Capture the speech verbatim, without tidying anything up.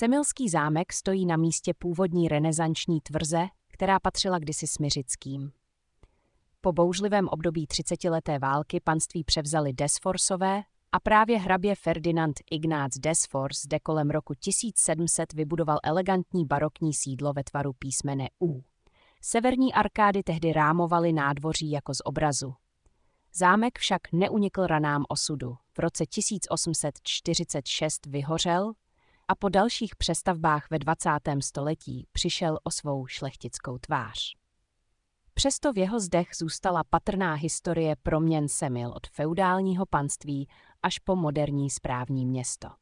Semilský zámek stojí na místě původní renesanční tvrze, která patřila kdysi Smiřickým. Po bouřlivém období třicetileté války panství převzali Desforsové a právě hrabě Ferdinand Ignác Desfors zde kolem roku tisíc sedm set vybudoval elegantní barokní sídlo ve tvaru písmene U. Severní arkády tehdy rámovaly nádvoří jako z obrazu. Zámek však neunikl ranám osudu. V roce tisíc osm set čtyřicet šest vyhořel a po dalších přestavbách ve dvacátém století přišel o svou šlechtickou tvář. Přesto v jeho zdech zůstala patrná historie proměn Semil od feudálního panství až po moderní správní město.